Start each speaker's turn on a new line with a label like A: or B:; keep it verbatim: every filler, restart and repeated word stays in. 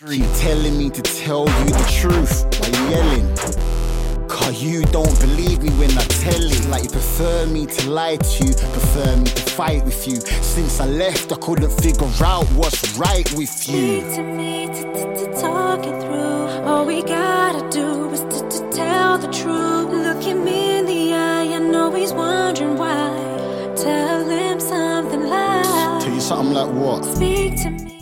A: Keep telling me to tell you the truth. Why you yelling? Cause you don't believe me when I tell it. Like you prefer me to lie to you, prefer me to fight with you. Since I left, I couldn't figure out what's right with you.
B: Speak to me to, to, to talk it through. All we gotta do is to, to tell the truth. Look him in the eye, I know he's wondering why. Tell him something like,
A: Tell you something like what?
B: speak to me.